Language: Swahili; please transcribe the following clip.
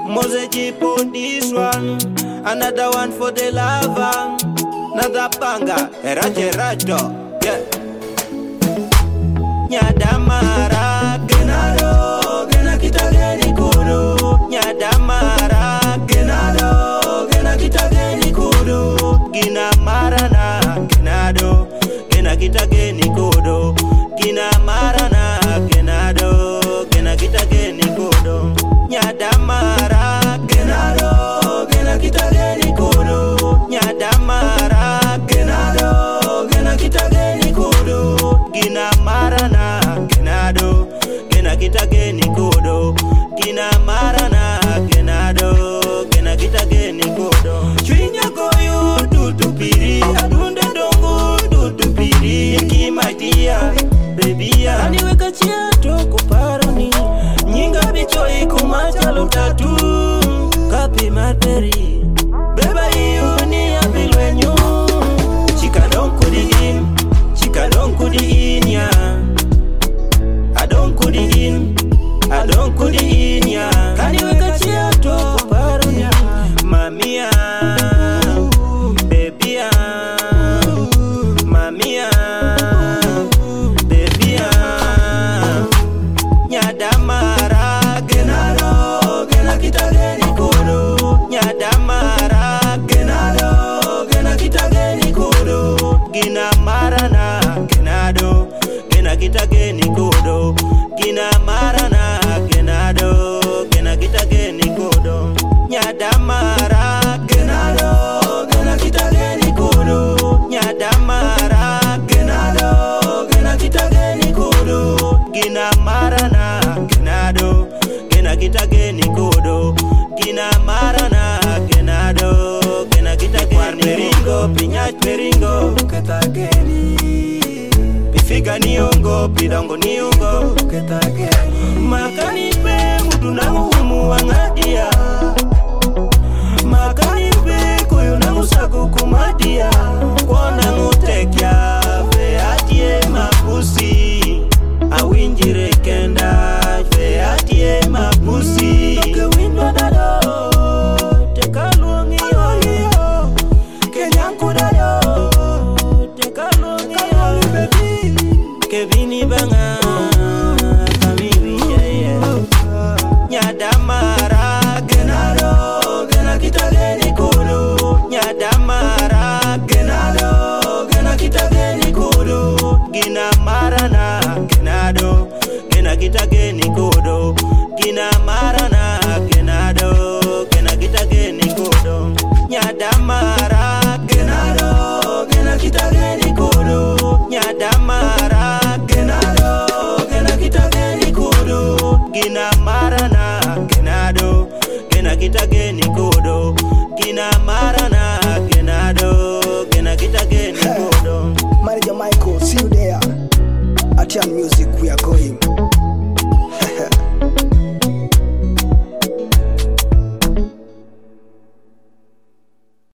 Moseji put this one, another one for the lover, another banger, Erato, yeah. Nyadamara genado, gena kitageni kudu. Nyadamara genado, gena kitageni kudu. Gina marana genado, gena kitageni kudu. Gina marana genado, gena kitageni kudu. Nyadamara genado, gena kitageni kudu. Nyadamara genado, gena kitageni kudu. Gina marana genado, gena kitageni kudu. Gina marana genado, gena kitageni kudu. Chwinya koyo tutupiri, adunde dongo tutupiri. Yeki maitia, baby ya aniweka chiato kuparani. Nyinga bicho ikumacha lutatu, kapi madberi. Beba iyo ni abilwenyu. Chika don't kudi in, chika don't kudi in ya. I don't kudi in, I don't kudi in ya. Kaniweka chiato kuparani. Mamia, baby ya. Mamia, baby ya. Nyadamara genado, gena kitageni kudu. Nyadamara genado, gena kitageni kudu. Gina marana genado, gena kitageni kudu. Gina marana genado, gena kitageni kudu. Nyadamara genado, gena kitageni kudu. Nyadamara genado, gena kitageni kudu. Gina marana genado, gena kitageni kudu. Gina marana genado, gena kitageni peringo, pinyat peringo kitageni. Pifiga niongo, pidongo niongo kitageni. Makani pe muduna muhumu wangadia. Makani pe kuyu na musaku kumadia. Kwana ngutekya fe atie mapusi. Awinjire kenda fe atie mapusi. Toke windo dado, teka luongi yo. Kenyanku dado, teka luongi yo. Kevini banga, kamiwi yeah. Nyadamara genado, gena kitageni kudu. Nyadamara genado, gena kitageni kudu. Gina marana genado, gena kitageni kudu. Gina marana genado, gena kitageni kudu. Nyadamara genado, gena kitageni kudu. Nyadamara genado, gena kitageni kudu. Gina marana genado, gena kitageni kudu. Gina marana genado, gena kitageni kudu. Manager Michael, see you there. Atian Music, we are going.